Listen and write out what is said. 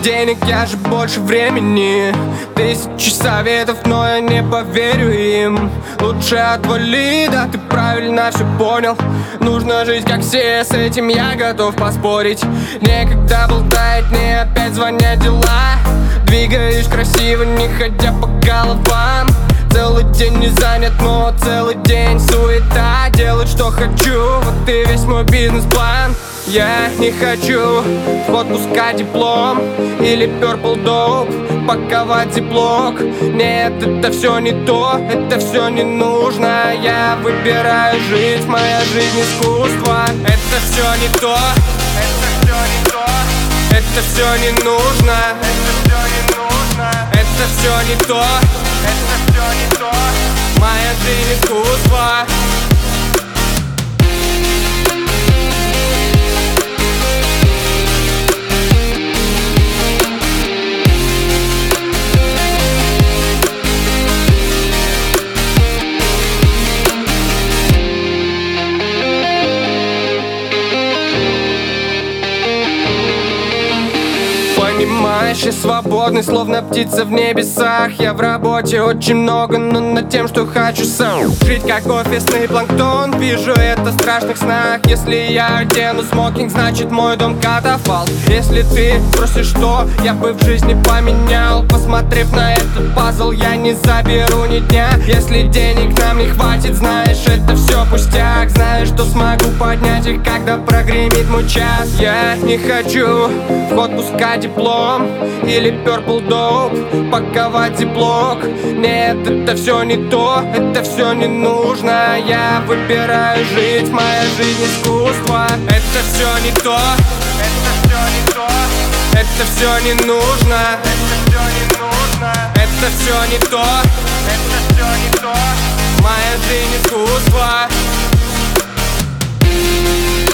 денег, я же больше времени. Тысячи советов, но я не поверю им. Лучше отвали, да ты правильно все понял. Нужно жить как все, с этим я готов поспорить. Некогда болтать, мне опять звонят дела. Двигаешь красиво, не ходя по головам. Целый день не занят, но целый день суета. Делать что хочу, вот и весь мой бизнес-план. Я не хочу в ход пускать диплом или Purple Dope, паковать зиплок. Нет, это все не то, это все не нужно. Я выбираю жить, моя жизнь искусство. Это все не то, это все не то, это все не нужно, это все не нужно, это все не то, это все не то, моя жизнь искусство. Понимаешь, я свободный, словно птица в небесах. Я в работе очень много, но над тем, что хочу сам. Жить как офисный планктон, вижу это в страшных снах. Если я одену смокинг, значит мой дом катафалк. Если ты спросишь, что я бы в жизни поменял, посмотрев на этот пазл, я не заберу ни дня. Если денег нам не хватит, знаешь, это все пустяк. Знаешь, что смогу поднять их, когда прогремит мой час. Я не хочу в ход пускать диплом или Purple Dope, паковать зиплок. Нет, это все не то, это все не нужно. Я выбираю жить, моя жизнь искусство. Это все не то, это все не то, это все не нужно, это все не нужно, это все не то, это все не то, моя жизнь искусство.